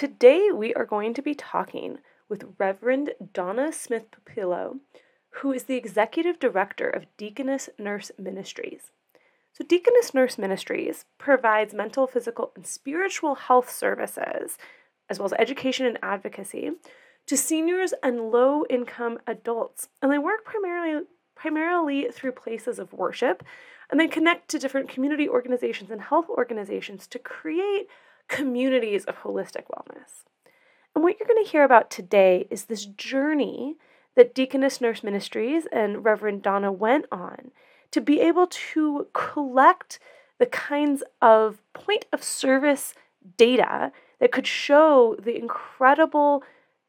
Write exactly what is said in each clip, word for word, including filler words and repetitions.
Today we are going to be talking with Reverend Donna Smith Pupillo, who is the Executive Director of Deaconess Nurse Ministries. So Deaconess Nurse Ministries provides mental, physical, and spiritual health services, as well as education and advocacy, to seniors and low-income adults. And they work primarily, primarily through places of worship, and they connect to different community organizations and health organizations to create communities of holistic wellness. And what you're going to hear about today is this journey that Deaconess Nurse Ministries and Reverend Donna went on to be able to collect the kinds of point of service data that could show the incredible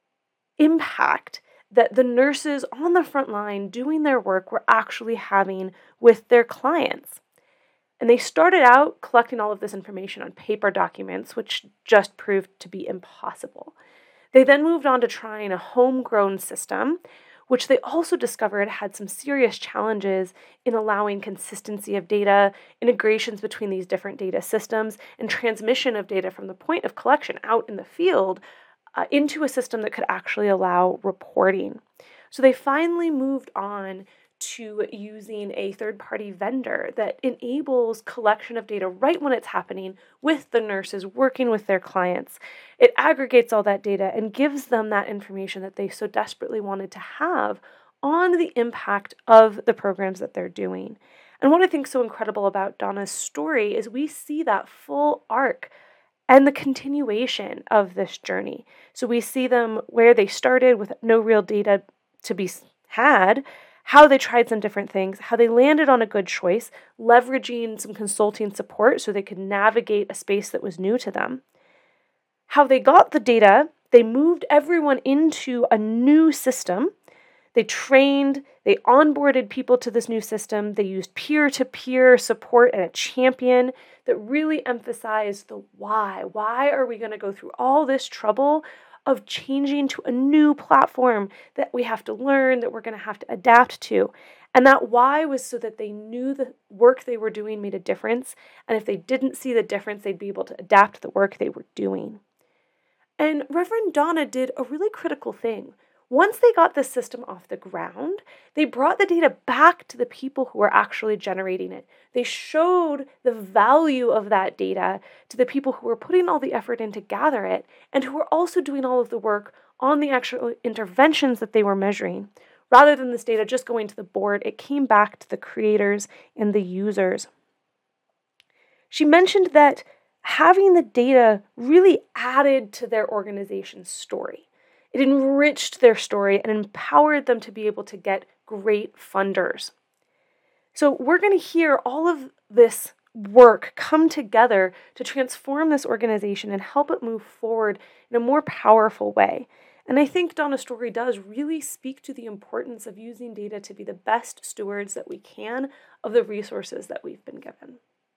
impact that the nurses on the front line doing their work were actually having with their clients. And they started out collecting all of this information on paper documents, which just proved to be impossible. They then moved on to trying a homegrown system, which they also discovered had some serious challenges in allowing consistency of data, integrations between these different data systems, and transmission of data from the point of collection out in the field uh, into a system that could actually allow reporting. So they finally moved on to using a third-party vendor that enables collection of data right when it's happening with the nurses working with their clients. It aggregates all that data and gives them that information that they so desperately wanted to have on the impact of the programs that they're doing. And what I think is so incredible about Donna's story is we see that full arc and the continuation of this journey. So we see them where they started with no real data to be had, how they tried some different things, how they landed on a good choice, leveraging some consulting support so they could navigate a space that was new to them. How they got the data, they moved everyone into a new system. They trained, they onboarded people to this new system. They used peer-to-peer support and a champion that really emphasized the why. Why are we going to go through all this trouble of changing to a new platform that we have to learn, that we're going to have to adapt to? And that why was so that they knew the work they were doing made a difference. And if they didn't see the difference, they'd be able to adapt the work they were doing. And Reverend Donna did a really critical thing. Once they got this system off the ground, they brought the data back to the people who were actually generating it. They showed the value of that data to the people who were putting all the effort in to gather it and who were also doing all of the work on the actual interventions that they were measuring. Rather than this data just going to the board, it came back to the creators and the users. She mentioned that having the data really added to their organization's story. It enriched their story and empowered them to be able to get great funders. So we're going to hear all of this work come together to transform this organization and help it move forward in a more powerful way. And I think Donna's story does really speak to the importance of using data to be the best stewards that we can of the resources that we've been given.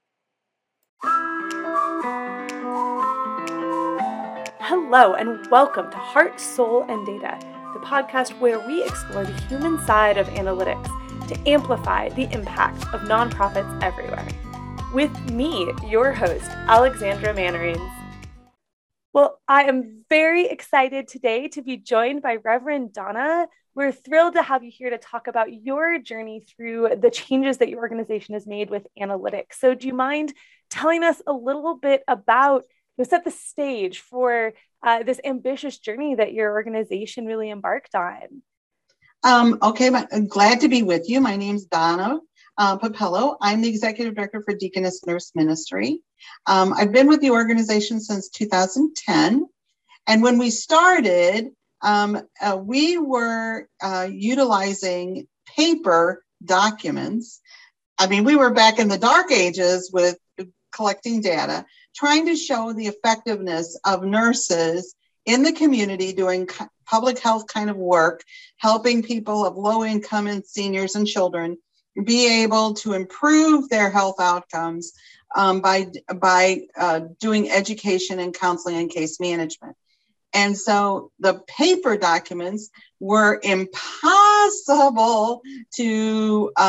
Hello, and welcome to Heart, Soul, and Data, the podcast where we explore the human side of analytics to amplify the impact of nonprofits everywhere. With me, your host, Alexandra Mannerings. Well, I am very excited today to be joined by Reverend Donna. We're thrilled to have you here to talk about your journey through the changes that your organization has made with analytics. So do you mind telling us a little bit about to set the stage for uh, this ambitious journey that your organization really embarked on? Um, okay, I'm glad to be with you. My name's Donna uh, Pupillo. I'm the Executive Director for Deaconess Nurse Ministry. Um, I've been with the organization since two thousand ten. And when we started, um, uh, we were uh, utilizing paper documents. I mean, we were back in the dark ages with collecting data, trying to show the effectiveness of nurses in the community doing public health kind of work, helping people of low income and seniors and children be able to improve their health outcomes um, by, by uh, doing education and counseling and case management. And so the paper documents were impossible to um,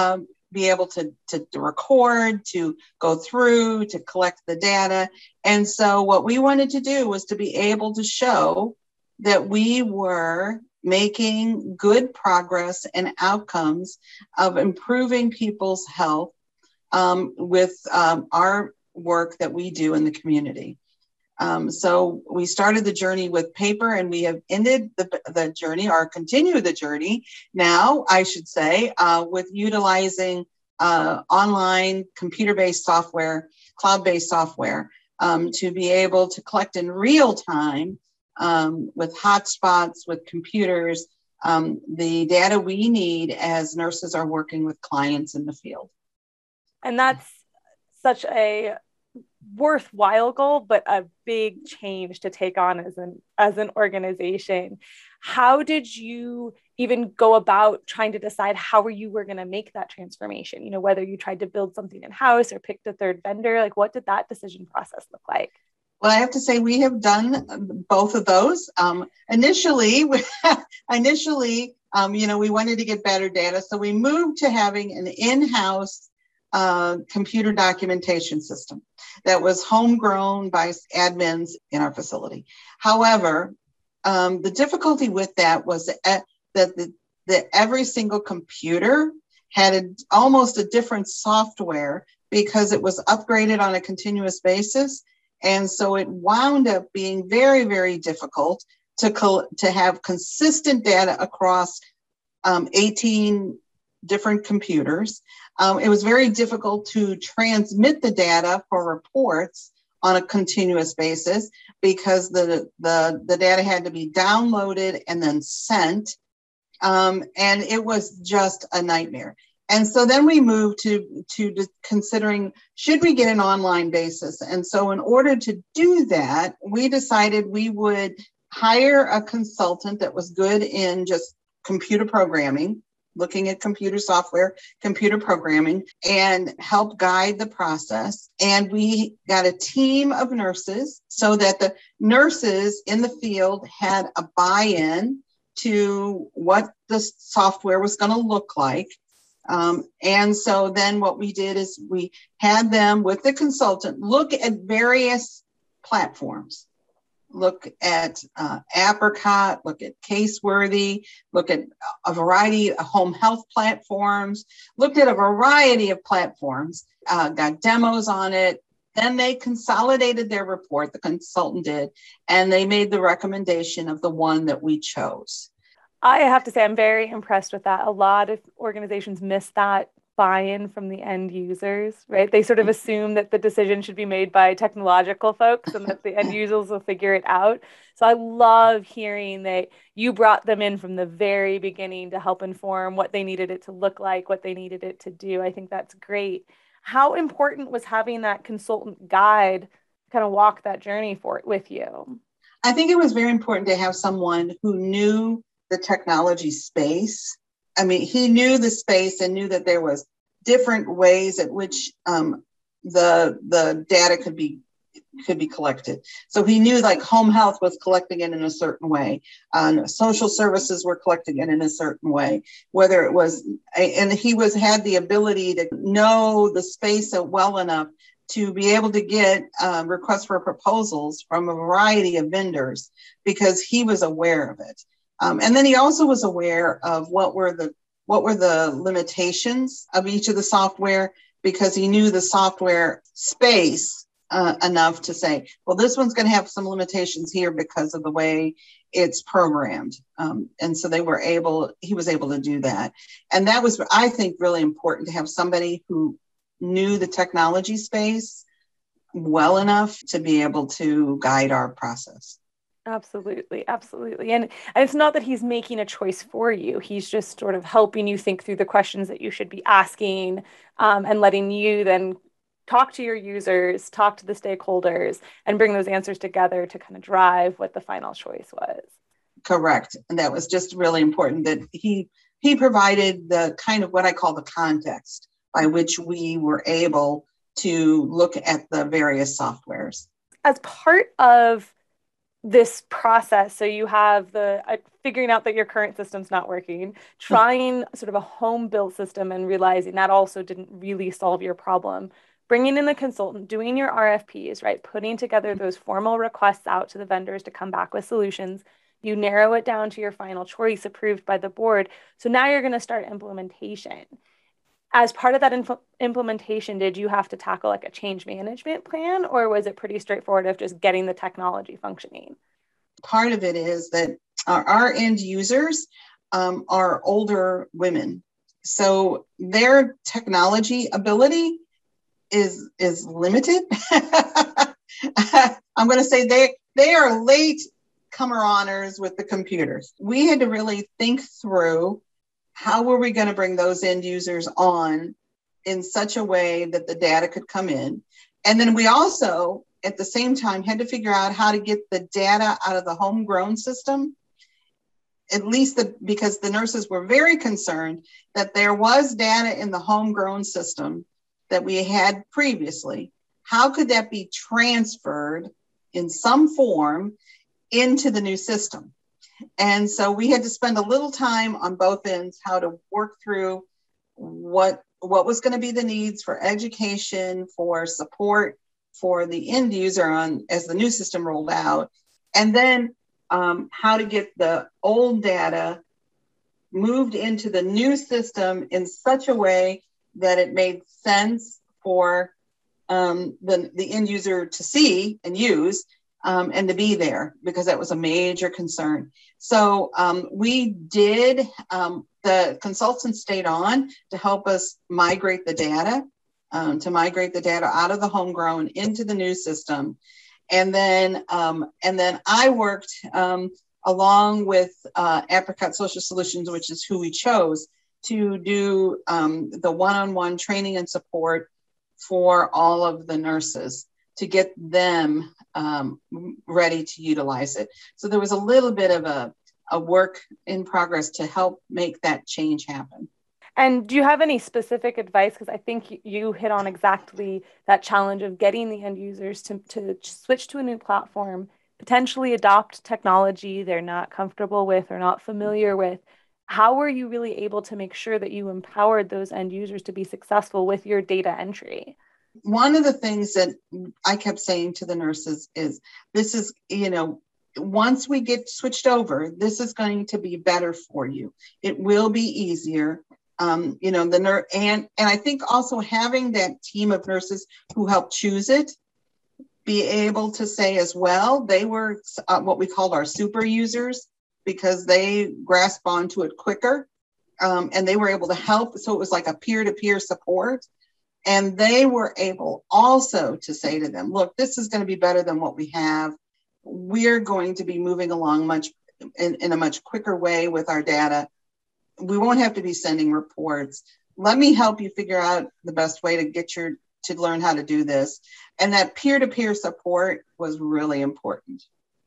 be able to, to, to record, to go through, to collect the data. And so what we wanted to do was to be able to show that we were making good progress and outcomes of improving people's health um, with um, our work that we do in the community. Um, so we started the journey with paper, and we have ended the, the journey, or continue the journey now, I should say, uh, with utilizing uh, online computer-based software, cloud-based software, um, to be able to collect in real time um, with hotspots, with computers, um, the data we need as nurses are working with clients in the field. And that's such a worthwhile goal, but a big change to take on as an as an organization. How did you even go about trying to decide how you were going to make that transformation? You know, whether you tried to build something in-house or picked a third vendor, like what did that decision process look like? Well, I have to say we have done both of those. Um, initially, initially, um, you know, we wanted to get better data, so we moved to having an in-house uh, computer documentation system that was homegrown by admins in our facility. However, um, the difficulty with that was that, that, the, that every single computer had a, almost a different software because it was upgraded on a continuous basis. And so it wound up being very, very difficult to, col- to have consistent data across um, eighteen different computers. Um, it was very difficult to transmit the data for reports on a continuous basis because the, the, the data had to be downloaded and then sent. Um, and it was just a nightmare. And so then we moved to, to considering, should we get an online basis? And so in order to do that, we decided we would hire a consultant that was good in just computer programming, looking at computer software, computer programming, and help guide the process. And we got a team of nurses so that the nurses in the field had a buy-in to what the software was going to look like. Um, and so then what we did is we had them with the consultant look at various platforms. Look at uh, Apricot, look at Caseworthy, look at a variety of home health platforms, looked at a variety of platforms, uh, got demos on it. Then they consolidated their report, the consultant did, and they made the recommendation of the one that we chose. I have to say, I'm very impressed with that. A lot of organizations miss that buy-in from the end users, right? They sort of assume that the decision should be made by technological folks and that the end users will figure it out. So I love hearing that you brought them in from the very beginning to help inform what they needed it to look like, what they needed it to do. I think that's great. How important was having that consultant guide kind of walk that journey for it with you? I think it was very important to have someone who knew the technology space. I mean, he knew the space and knew that there was different ways at which um, the the data could be could be collected. So he knew like home health was collecting it in a certain way, uh, social services were collecting it in a certain way. Whether it was, and he was had the ability to know the space well enough to be able to get um, requests for proposals from a variety of vendors because he was aware of it. Um, and then he also was aware of what were the what were the limitations of each of the software because he knew the software space uh, enough to say, well, this one's going to have some limitations here because of the way it's programmed. Um, and so they were able, he was able to do that. And that was, I think, really important to have somebody who knew the technology space well enough to be able to guide our process. Absolutely. Absolutely. And, and it's not that he's making a choice for you. He's just sort of helping you think through the questions that you should be asking um, and letting you then talk to your users, talk to the stakeholders, and bring those answers together to kind of drive what the final choice was. Correct. And that was just really important that he he provided the kind of what I call the context by which we were able to look at the various softwares. As part of this process. So you have the uh, figuring out that your current system's not working, trying sort of a home built system and realizing that also didn't really solve your problem. Bringing in the consultant, doing your R F Ps, right? Putting together those formal requests out to the vendors to come back with solutions. You narrow it down to your final choice approved by the board. So now you're going to start implementation. As part of that inf- implementation, did you have to tackle like a change management plan, or was it pretty straightforward of just getting the technology functioning? Part of it is that our, our end users um, are older women. So their technology ability is is limited. I'm going to say they they are late comer honors with the computers. We had to really think through how were we going to bring those end users on in such a way that the data could come in. And then we also, at the same time, had to figure out how to get the data out of the homegrown system, at least the, because the nurses were very concerned that there was data in the homegrown system that we had previously. How could that be transferred in some form into the new system? And so we had to spend a little time on both ends, how to work through what, what was going to be the needs for education, for support, for the end user on as the new system rolled out, and then um, how to get the old data moved into the new system in such a way that it made sense for um, the, the end user to see and use um, and to be there, because that was a major concern. So um, we did, um, the consultants stayed on to help us migrate the data, um, to migrate the data out of the homegrown into the new system. And then, um, and then I worked um, along with uh, Apricot Social Solutions, which is who we chose, to do um, the one-on-one training and support for all of the nurses to get them um, ready to utilize it. So there was a little bit of a, a work in progress to help make that change happen. And do you have any specific advice? Because I think you hit on exactly that challenge of getting the end users to, to switch to a new platform, potentially adopt technology they're not comfortable with or not familiar with. How were you really able to make sure that you empowered those end users to be successful with your data entry? One of the things that I kept saying to the nurses is, this is, you know, once we get switched over, this is going to be better for you. It will be easier. Um, you know, the nurse, and, and I think also having that team of nurses who helped choose it, be able to say as well, they were uh, what we called our super users, because they grasp onto it quicker um, and they were able to help. So it was like a peer-to-peer support. And they were able also to say to them, look, this is going to be better than what we have. We're going to be moving along much in, in a much quicker way with our data. We won't have to be sending reports. Let me help you figure out the best way to get your, to learn how to do this. And that peer-to-peer support was really important.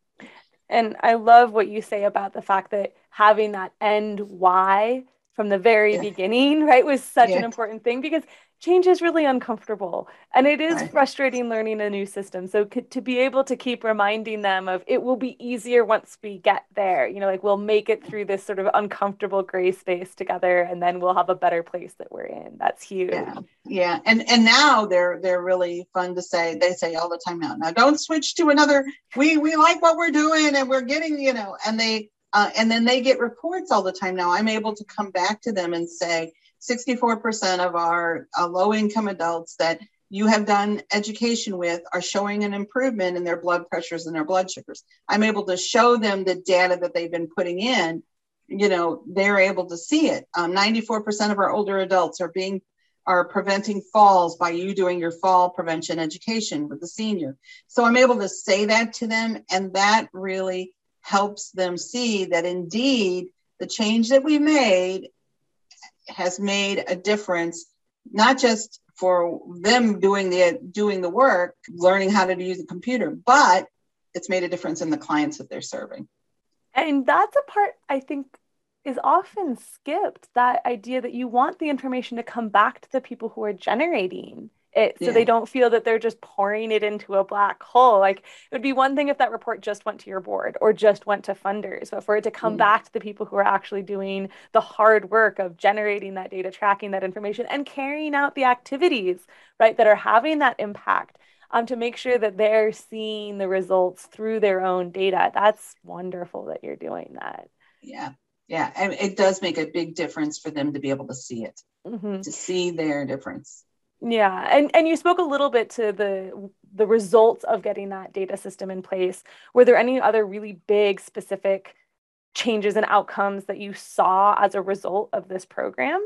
And I love what you say about the fact that having that end why from the very Yeah. beginning, right, was such an Yeah. important thing, because change is really uncomfortable and it is Right. frustrating learning a new system. So c- to be able to keep reminding them of it will be easier once we get there, you know, like we'll make it through this sort of uncomfortable gray space together and then we'll have a better place that we're in. That's huge. Yeah, yeah, and and now they're they're really fun to say. They say all the time now. Now don't switch to another. We we like what we're doing, and we're getting, you know. And they uh, and then they get reports all the time now. I'm able to come back to them and say sixty-four percent of our uh, low income adults that you have done education with are showing an improvement in their blood pressures and their blood sugars. I'm able to show them the data that they've been putting in. You know, they're able to see it. Um, ninety-four percent of our older adults are being are preventing falls by you doing your fall prevention education with the senior. So I'm able to say that to them, and that really helps them see that indeed the change that we made has made a difference, not just for them doing the doing the work, learning how to use the computer, but it's made a difference in the clients that they're serving. And that's a part I think is often skipped, that idea that you want the information to come back to the people who are generating it so they Yeah. don't feel that they're just pouring it into a black hole. Like it would be one thing if that report just went to your board or just went to funders, but for it to come Mm. back to the people who are actually doing the hard work of generating that data, tracking that information, and carrying out the activities, right, that are having that impact, um, to make sure that they're seeing the results through their own data. That's wonderful that you're doing that. Yeah. Yeah. And it does make a big difference for them to be able to see it, Mm-hmm. to see their difference. Yeah, and and you spoke a little bit to the the results of getting that data system in place. Were there any other really big specific changes and outcomes that you saw as a result of this program?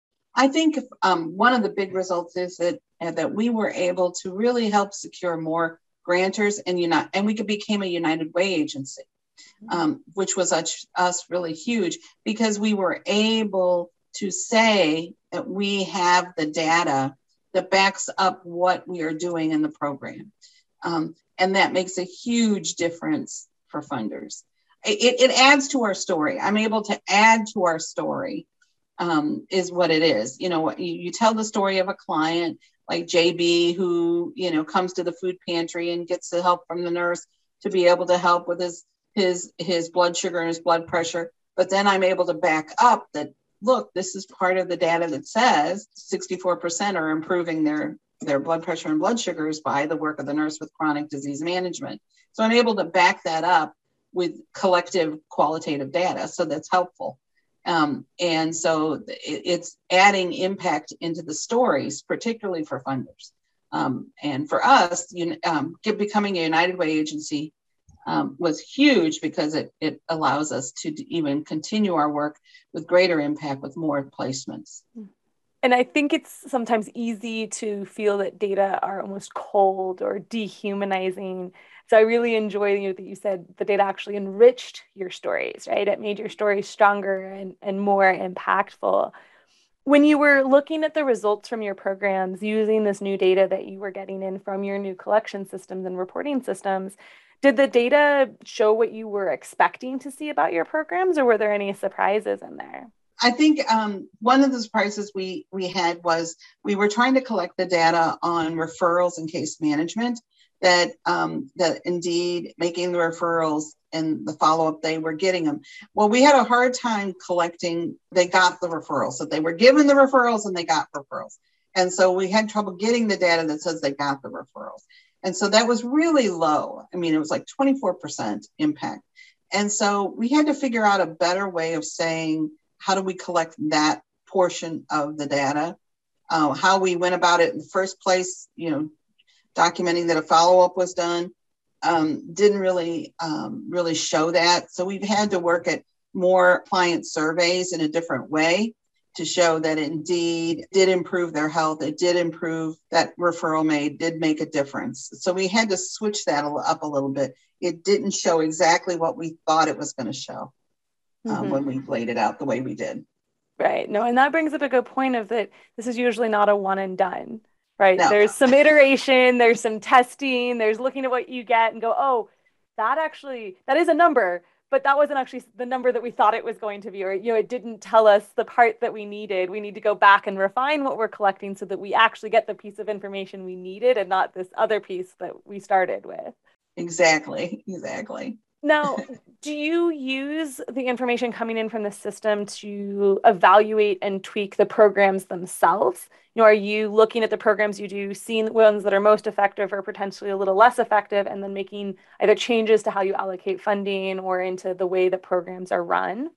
I think um, one of the big results is that uh, that we were able to really help secure more grantors, and unite, and we became a United Way agency, um, which was us, us really huge because we were able to say that we have the data that backs up what we are doing in the program. Um, and that makes a huge difference for funders. It, it adds to our story. I'm able to add to our story, um, is what it is. You know, you, you tell the story of a client like J B who, you know, comes to the food pantry and gets the help from the nurse to be able to help with his his his blood sugar and his blood pressure. But then I'm able to back up that, look, this is part of the data that says sixty-four percent are improving their, their blood pressure and blood sugars by the work of the nurse with chronic disease management. So I'm able to back that up with collective qualitative data. So that's helpful. Um, and so it, it's adding impact into the stories, particularly for funders. Um, and for us, you, um, get, becoming a United Way agency Um, was huge because it, it allows us to even continue our work with greater impact with more placements. And I think it's sometimes easy to feel that data are almost cold or dehumanizing. So I really enjoy you that you said the data actually enriched your stories, right? It made your stories stronger and, and more impactful. When you were looking at the results from your programs using this new data that you were getting in from your new collection systems and reporting systems, did the data show what you were expecting to see about your programs, or were there any surprises in there? I think um, one of the surprises we, we had was we were trying to collect the data on referrals and case management, that um, that indeed making the referrals and the follow-up, they were getting them. Well, we had a hard time collecting, they got the referrals. So they were given the referrals and they got referrals. And so we had trouble getting the data that says they got the referrals. And so that was really low. I mean, it was like twenty-four percent impact. And so we had to figure out a better way of saying, how do we collect that portion of the data? Uh, how we went about it in the first place, you know, documenting that a follow-up was done, um, didn't really, um, really show that. So we've had to work at more client surveys in a different way to show that it indeed did improve their health. It did improve, that referral made, did make a difference. So we had to switch that up a little bit. It didn't show exactly what we thought it was going to show um, mm-hmm. when we laid it out the way we did. Right. No, and that brings up a good point of that this is usually not a one and done, right? No. There's some iteration, there's some testing, there's looking at what you get and go, oh, that actually, that is a number, but that wasn't actually the number that we thought it was going to be, or, you know, it didn't tell us the part that we needed. We need to go back and refine what we're collecting so that we actually get the piece of information we needed and not this other piece that we started with. Exactly. Exactly. Now, do you use the information coming in from the system to evaluate and tweak the programs themselves? You know, are you looking at the programs you do, seeing the ones that are most effective or potentially a little less effective, and then making either changes to how you allocate funding or into the way the programs are run?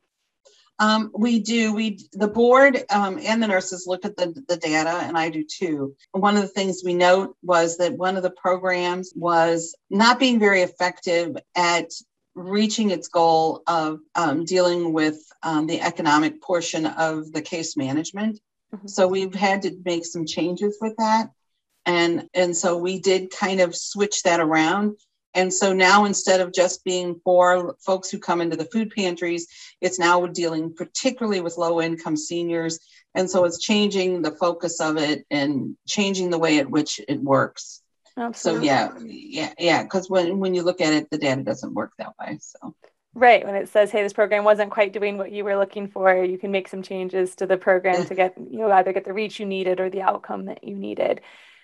Um, we do. We the board um, and the nurses look at the, the data, and I do too. One of the things we note was that one of the programs was not being very effective at reaching its goal of um, dealing with um, the economic portion of the case management. Mm-hmm. So we've had to make some changes with that. And, and so we did kind of switch that around. And so now instead of just being for folks who come into the food pantries, it's now dealing particularly with low income seniors. And so it's changing the focus of it and changing the way at which it works. Absolutely. So yeah, yeah, yeah. Because when, when you look at it, the data doesn't work that way. So right. When it says, hey, this program wasn't quite doing what you were looking for, you can make some changes to the program to get, you know, either get the reach you needed or the outcome that you needed.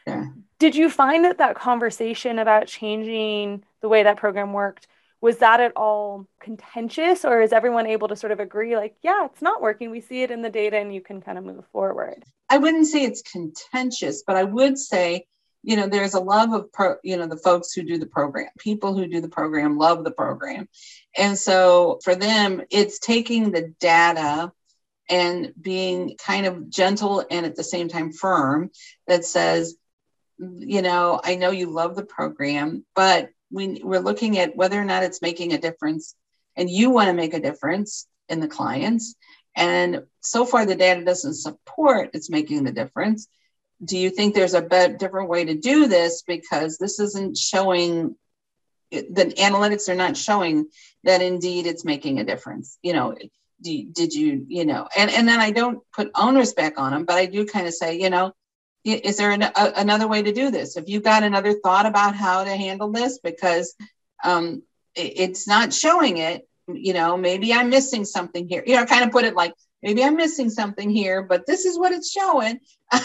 Yeah. Did you find that that conversation about changing the way that program worked, was that at all contentious, or is everyone able to sort of agree, like, yeah, it's not working, we see it in the data, and you can kind of move forward? I wouldn't say it's contentious, but I would say, you know, there's a love of, pro, you know, the folks who do the program. People who do the program love the program. And so for them, it's taking the data and being kind of gentle and at the same time firm that says, you know, I know you love the program, but we, we're looking at whether or not it's making a difference, and you want to make a difference in the clients. And so far, the data doesn't support it's making the difference. Do you think there's a better, different way to do this? Because this isn't showing, the analytics are not showing that indeed it's making a difference. You know, do, did you, you know, and, and then I don't put owners back on them, but I do kind of say, you know, is there an, a, another way to do this? If you've got another thought about how to handle this, because um, it, it's not showing it, you know, maybe I'm missing something here. You know, kind of put it like, maybe I'm missing something here, but this is what it's showing.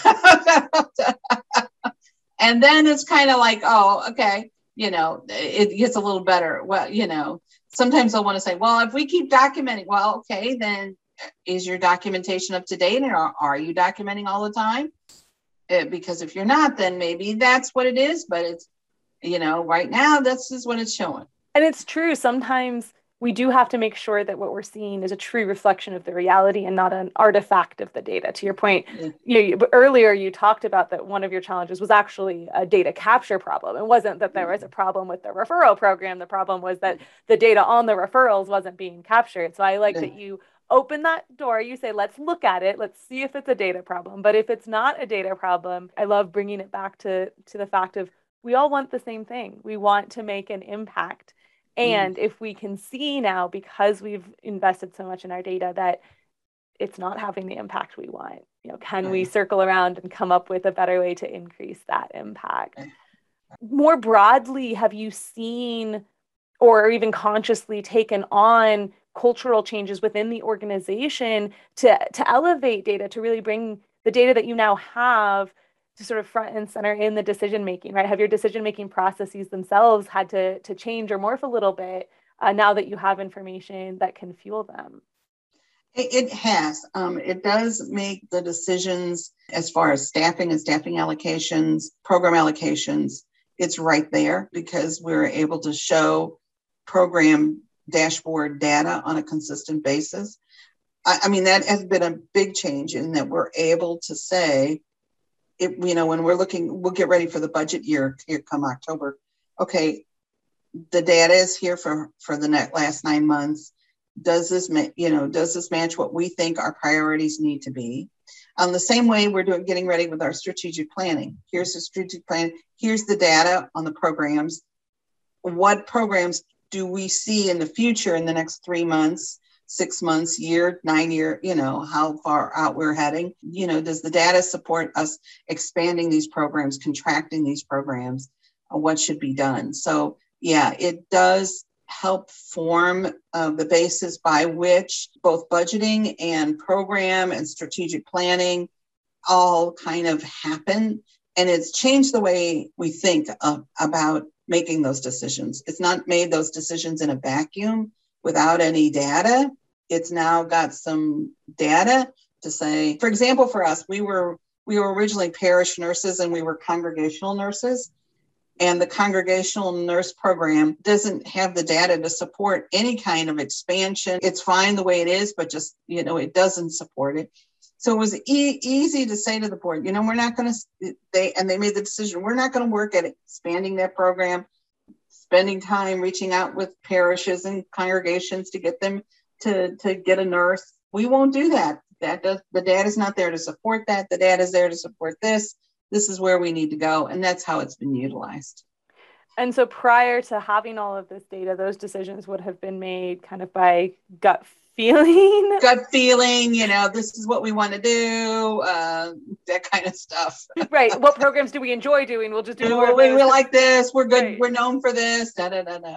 And then it's kind of like, oh, okay, you know, it gets a little better. Well, you know, sometimes they'll want to say, well, if we keep documenting, well, okay, then is your documentation up to date? And are, are you documenting all the time? Because if you're not, then maybe that's what it is. But it's, you know, right now, this is what it's showing. And it's true. Sometimes we do have to make sure that what we're seeing is a true reflection of the reality and not an artifact of the data. To your point, yeah. you know, earlier you talked about that one of your challenges was actually a data capture problem. It wasn't that there was a problem with the referral program. The problem was that the data on the referrals wasn't being captured. So I like yeah. that you open that door, you say, let's look at it. Let's see if it's a data problem. But if it's not a data problem, I love bringing it back to, to the fact of we all want the same thing. We want to make an impact. And mm. if we can see now, because we've invested so much in our data, that it's not having the impact we want, you know, can right. we circle around and come up with a better way to increase that impact? Right. More broadly, have you seen or even consciously taken on cultural changes within the organization to, to elevate data, to really bring the data that you now have to sort of front and center in the decision-making, right? Have your decision-making processes themselves had to, to change or morph a little bit uh, now that you have information that can fuel them? It, it has. Um, it does make the decisions as far as staffing and staffing allocations, program allocations. It's right there because we're able to show program dashboard data on a consistent basis. I, I mean, that has been a big change in that we're able to say, it, you know, when we're looking, we'll get ready for the budget year here come October. Okay, the data is here for, for the net last nine months. Does this, you know, does this match what we think our priorities need to be? Um, the same way we're doing, getting ready with our strategic planning. Here's the strategic plan. Here's the data on the programs. What programs do we see in the future in the next three months, six months, year, nine year, you know, how far out we're heading? You know, does the data support us expanding these programs, contracting these programs? Uh, what should be done? So yeah, it does help form uh, the basis by which both budgeting and program and strategic planning all kind of happen. And it's changed the way we think of, about making those decisions. It's not made those decisions in a vacuum without any data. It's now got some data to say, for example, for us, we were we were originally parish nurses and we were congregational nurses. And the congregational nurse program doesn't have the data to support any kind of expansion. It's fine the way it is, but just, you know, it doesn't support it. So it was e- easy to say to the board, you know, we're not going to, they, and they made the decision, we're not going to work at expanding that program, spending time reaching out with parishes and congregations to get them to, to get a nurse. We won't do that. That does, the data is not there to support that. The data is there to support this. This is where we need to go. And that's how it's been utilized. And so prior to having all of this data, those decisions would have been made kind of by gut feeling. Gut feeling, you know, this is what we want to do, uh, that kind of stuff. Right. What programs do we enjoy doing? We'll just do more we, of those. We like this. We're good. Right. We're known for this. Da, da, da, da.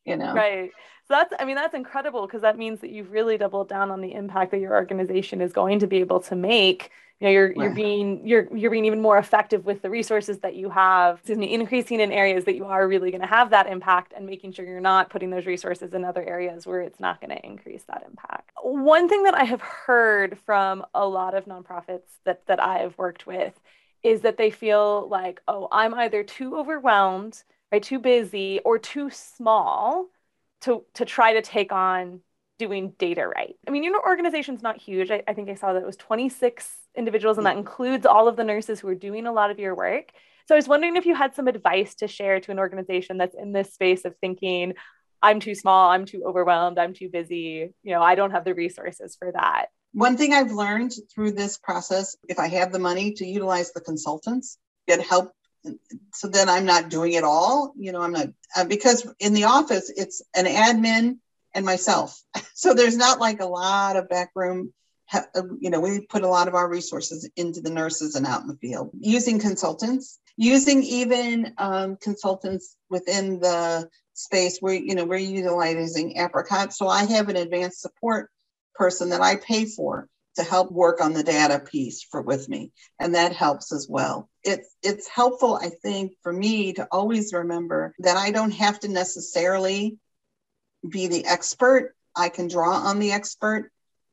you know. Right. So that's, I mean, that's incredible because that means that you've really doubled down on the impact that your organization is going to be able to make. You know, you're you're Right. being you're you're being even more effective with the resources that you have. Excuse me, increasing in areas that you are really going to have that impact and making sure you're not putting those resources in other areas where it's not going to increase that impact. One thing that I have heard from a lot of nonprofits that that I've worked with is that they feel like, oh, I'm either too overwhelmed, right, too busy, or too small to to try to take on doing data right. I mean, your organization's not huge. I, I think I saw that it was twenty-six individuals, and Yeah. that includes all of the nurses who are doing a lot of your work. So I was wondering if you had some advice to share to an organization that's in this space of thinking, I'm too small, I'm too overwhelmed, I'm too busy, you know, I don't have the resources for that. One thing I've learned through this process, if I have the money, to utilize the consultants, get help, so then I'm not doing it all. You know, I'm not, uh, because in the office, it's an admin and myself. So there's not like a lot of backroom, you know, we put a lot of our resources into the nurses and out in the field. Using consultants, using even um, consultants within the space where, you know, we're utilizing Apricot. So I have an advanced support person that I pay for to help work on the data piece for with me. And that helps as well. It's it's helpful, I think, for me to always remember that I don't have to necessarily be the expert. I can draw on the expert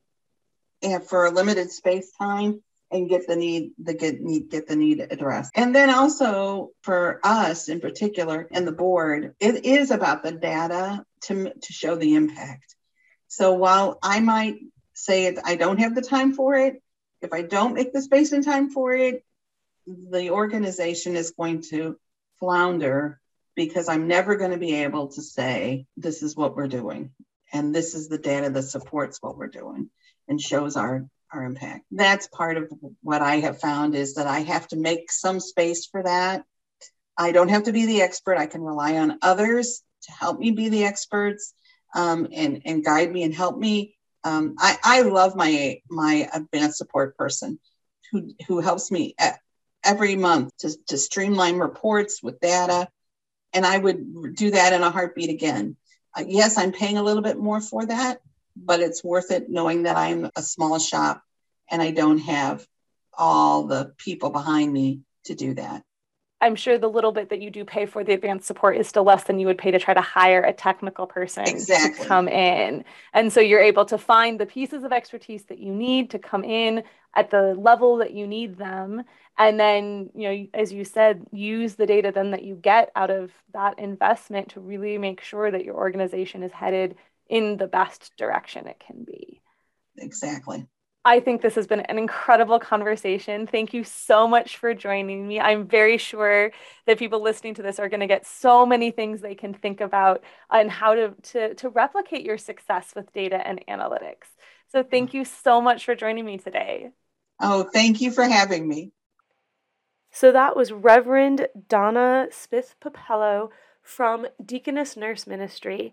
and for a limited space time and get the need the get need get the need addressed. And then also for us in particular and the board, it is about the data to to show the impact. So while I might say I don't have the time for it, if I don't make the space and time for it, the organization is going to flounder because I'm never going to be able to say, this is what we're doing. And this is the data that supports what we're doing and shows our, our impact. That's part of what I have found is that I have to make some space for that. I don't have to be the expert. I can rely on others to help me be the experts um, and, and guide me and help me. Um, I, I love my my advanced support person who, who helps me every month to, to streamline reports with data. And I would do that in a heartbeat again. Uh, yes, I'm paying a little bit more for that, but it's worth it knowing that I'm a small shop and I don't have all the people behind me to do that. I'm sure the little bit that you do pay for the advanced support is still less than you would pay to try to hire a technical person exactly. to come in. And so you're able to find the pieces of expertise that you need to come in at the level that you need them. And then, you know, as you said, use the data then that you get out of that investment to really make sure that your organization is headed in the best direction it can be. Exactly. I think this has been an incredible conversation. Thank you so much for joining me. I'm very sure that people listening to this are going to get so many things they can think about on how to, to, to replicate your success with data and analytics. So thank you so much for joining me today. Oh, thank you for having me. So that was Reverend Donna Smith Popello from Deaconess Nurse Ministry.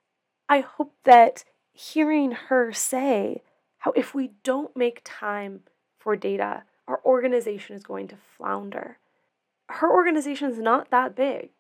I hope that hearing her say how if we don't make time for data, our organization is going to flounder. Her organization is not that big.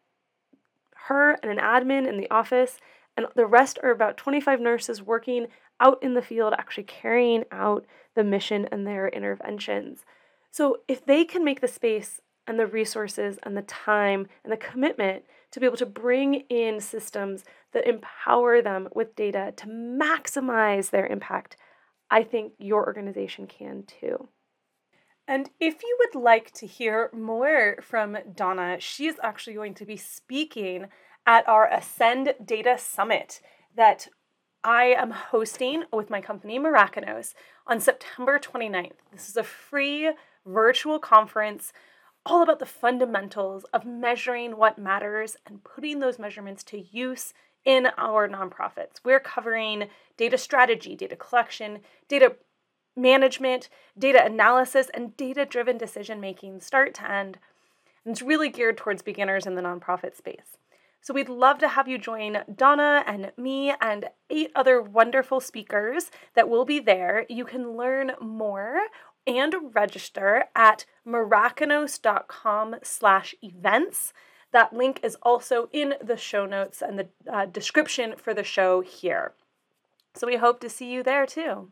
Her and an admin in the office, and the rest are about twenty-five nurses working out in the field, actually carrying out the mission and their interventions. So if they can make the space and the resources and the time and the commitment to be able to bring in systems that empower them with data to maximize their impact, I think your organization can too. And if you would like to hear more from Donna, she is actually going to be speaking at our Ascend Data Summit that I am hosting with my company Mirakinos on September twenty-ninth. This is a free virtual conference all about the fundamentals of measuring what matters and putting those measurements to use in our nonprofits. We're covering data strategy, data collection, data management, data analysis, and data-driven decision-making start to end. And it's really geared towards beginners in the nonprofit space. So we'd love to have you join Donna and me and eight other wonderful speakers that will be there. You can learn more and register at mirakinos.com slash events. That link is also in the show notes and the uh, description for the show here. So we hope to see you there too.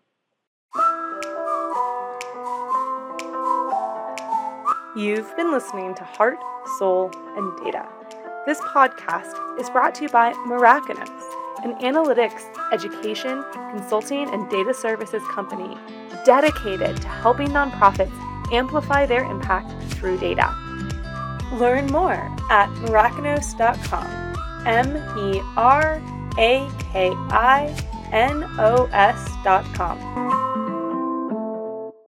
You've been listening to Heart, Soul, and Data. This podcast is brought to you by Mirakinos, an analytics, education, consulting, and data services company dedicated to helping nonprofits amplify their impact through data. Learn more at mirakinos dot com. M E R A K I N O S dot com.